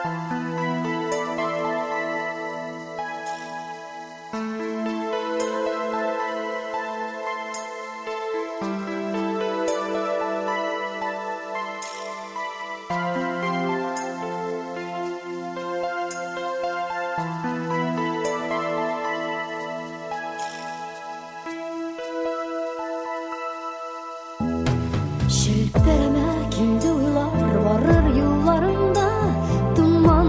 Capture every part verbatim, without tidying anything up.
Şiltereme kildi uylar varır yıllarımda duman.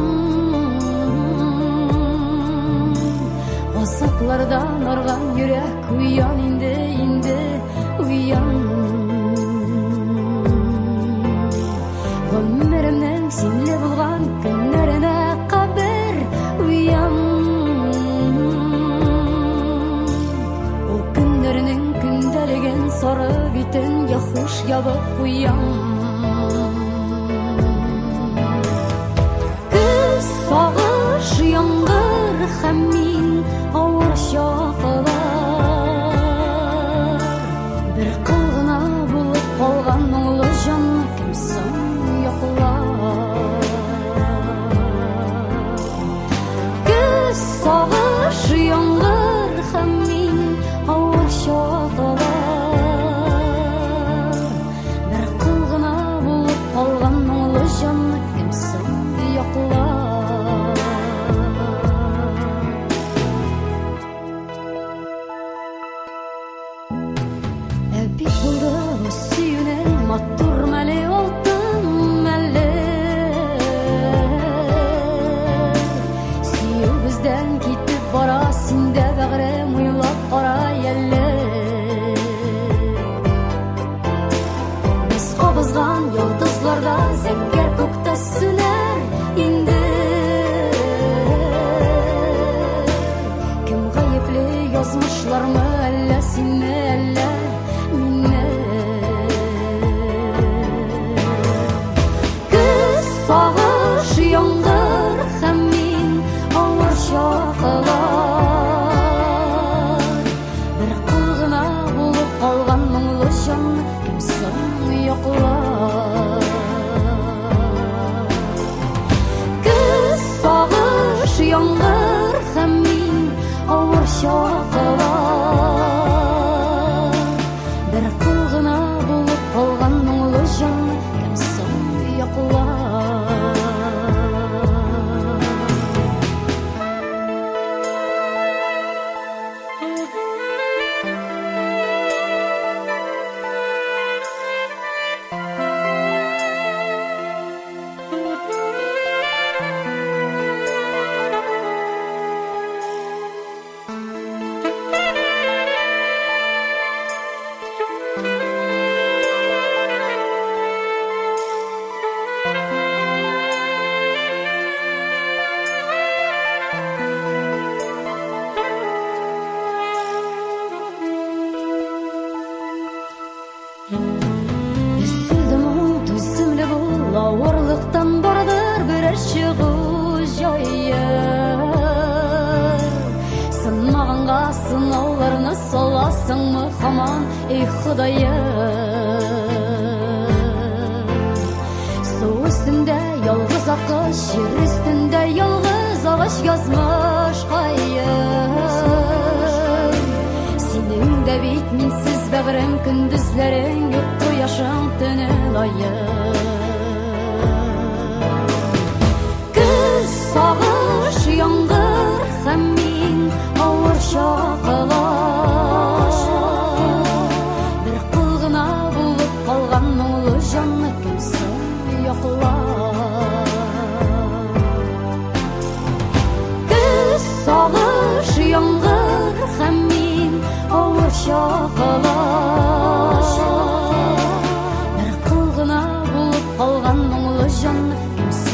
Azaplardan argan yürek uyan indi indi uyan. Ömrümden senle bulgan günlerine kaber uyan. O günlerinin gündeligen sarı biten yahuş yabıp uyan. Kız sağış yangır hemin ağır şakalar. Bir kılgına bulup kalgan oğlu canlı kimsin yoklar. Kız sağış yangır hemin ağır şakalar. Әбит булды bu сүйүнең матур мәле алтын мәле. Сөю бездән китеп бара, синдә бәгърем уйлап кара әле. Без кабызган йолдызларда зәңгәр күктә сүнәр инде. Кем гаепле язмышлармы әллә синне әллә минне. Көз сагыш яңгыр һәм мин авыр чакылар. Бер кул гына булып калган моңлы җан кемсең йоклар. Көз сагыш яңгыр һәм мин авыр чакылар. Бер кул гына булып калган моңлы җан кемсең йоклар. Üzüldüm ул түземле бул авырлыктан бардыр берер чыгу жайы. Сынмаганга сынауларны саласыңмы һаман эй Ходаем. Су өстендә ялгыз акыш, җир өстендә ялгыз агач язмыш кайым. Синең дә бит минсез бәгърем, көндезләрең юк кояшың төнен айым. Көз сагыш яңгыр һәм мин авыр чакылар. Бер кул гына булып калган моңлы җанны кемсең йоклар. Көз сагыш яңгыр һәм мин авыр чакылар. Бер кул гына булып калган моңлы җанны кемсең